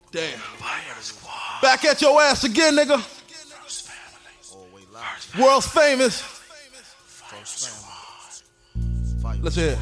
Damn. Back at your ass again, nigga. World's famous. Let's hear it.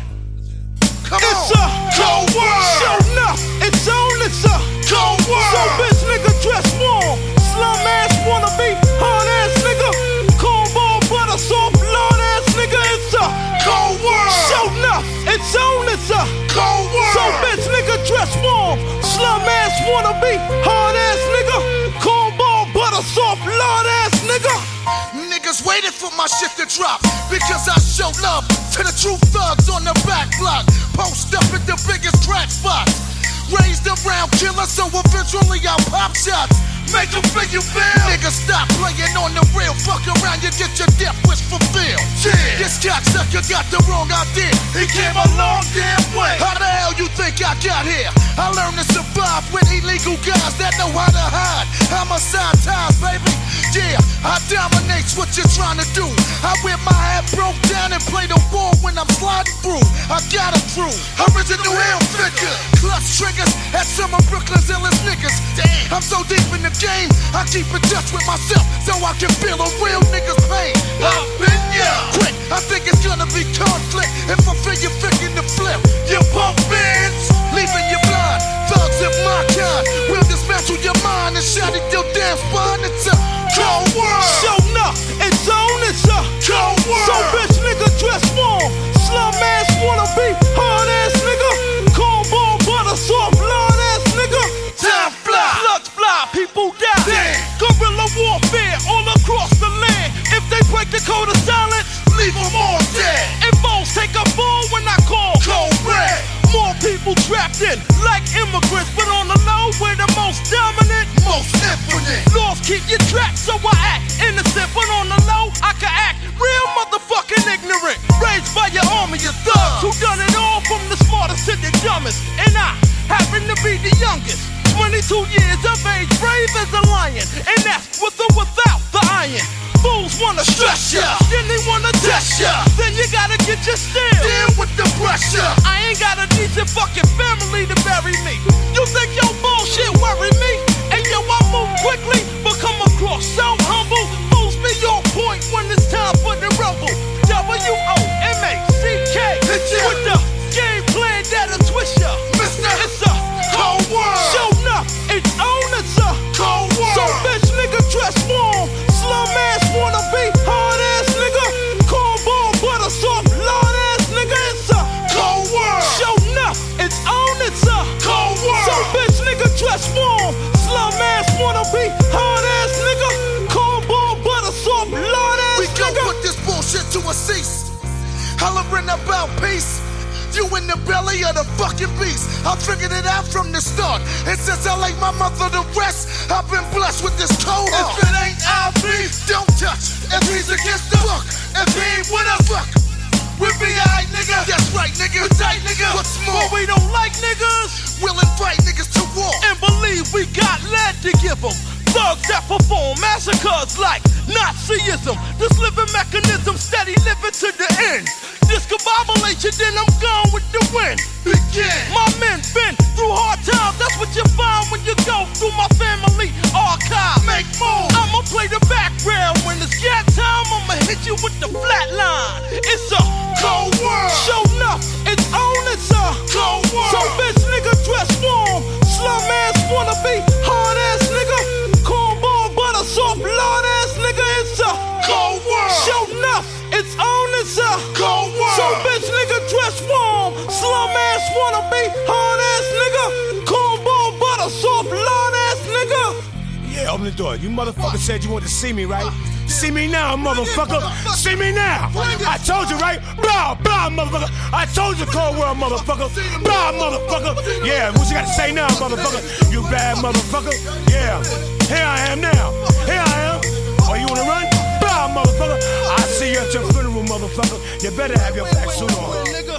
Come it's on. a cold world. Show enough. It's on. It's a cold world. So bitch nigga dress warm. Slum ass wanna be hard ass nigga. Cornball butter soft lord ass nigga. It's a cold world. Show enough. It's on. It's a cold world. So bitch nigga dress warm. Slum ass wanna be hard ass nigga. Cornball butter soft lord ass nigga. Niggas waiting for my shit to drop because I show love to the true thugs on the back block. Post up at the biggest crack spots. Raised around killers, so eventually I'll pop shots. Make them feel you feel. Niggas stop playing on the real. Fuck around, you get your death wish fulfilled. Yeah. This cocksucker got the wrong idea. He came a long damn way. How the hell you think I got here? I learned to survive with illegal guys that know how to hide. Homicide ties, baby. Yeah, I dominate's what you're trying to do. I wear my hat broke down and play the ball when I'm sliding through. I got a crew, original ill figure. Clutch triggers at some of Brooklyn's illest niggas. Damn, I'm so deep in the game, I keep in touch with myself so I can feel a real nigga's pain. I've been quick, I think it's gonna be conflict if I feel you faking the flip. You punk fans, leaving you blind. Thugs of my kind will dismantle your mind and shatter your damn spine. It's a cold world. Show enough. It's on. It's a cold world. So bitch nigga dress warm. Slum ass wanna be hard ass nigga. Cornball butter soft lord ass nigga. Time fly. Slugs fly. People die. Damn. Guerrilla warfare all across the land. If they break the code of silence, Leave them all dead. and foes take a fall when I call. Cold red. More people trapped in like immigrants, but on the low we're the most dominant. Most infinite. Laws keep you trapped, so I act innocent, but on the low I can act real motherfucking ignorant. Raised by your army of thugs who done it all from the smartest to the dumbest, and I happen to be the youngest. 22 years of age, brave as a lion, and that's with or without the iron. Fools wanna stress ya, then they wanna test ya. Then you gotta get your steel. Deal with the pressure. I ain't got a decent fucking family to bury me. You think your bullshit worry me? And yo, I move quickly, but come across so humble. Fools be on point when it's time for the rumble. WOMACK with the game plan that'll twist ya. Mister, It's a cold world. Show enough. It's on. It's a Cold world. So bitch nigga dress warm. Slum ass wanna be hard ass nigga. Cornball butter soft lord ass nigga. It's a Cold world. Show enough. It's on. It's a Cold world. So bitch nigga dress warm. Slum ass wanna be hard ass nigga. Cornball butter soft lord ass We gon' nigga. put this bullshit to a cease. Hollering about peace. You in the belly of the fucking beast. I figured it out from the start. And since I laid my mother to rest, I've been blessed with this cold heart. If it ain't our beef, don't touch. If he's against the book, if he ain't with us, fuck. We'll be alright, nigga. That's right, nigga. We're tight, nigga. What's more, But we don't like niggas we'll invite niggas to war. and believe we got lead to give them. Thugs that perform massacres like Nazism. This living mechanism steady living to the end. Discombobulation, then I'm gone with the wind. Begin. My men been through hard times, that's what you find when you go through my family archive. Make moves. I'ma play the background when it's gas time, I'ma hit you with the flat line. It's a Cold world. Show enough, it's on, it's a Cold world. So bitch nigga dress warm. Slum ass wanna be hard ass nigga. Cornball butter soft lord ass nigga. It's a Cold world. Show enough, it's on, it's a Cold world. So bitch nigga dress warm. Slum ass wanna be hard ass nigga. Cornball butter soft lord ass nigga. Yeah, open the door. You motherfucker said you wanted to see me, right? See me now, motherfucker. See me now. I told you, right? Blah, blah, motherfucker. I told you, cold world, motherfucker. Blah, motherfucker. Yeah, what you got to say now, motherfucker? You bad motherfucker. Yeah. Here I am now. Here I am. Oh, you want to run? Blah, motherfucker. I'll see you at your funeral, motherfucker. You better have your black suit on.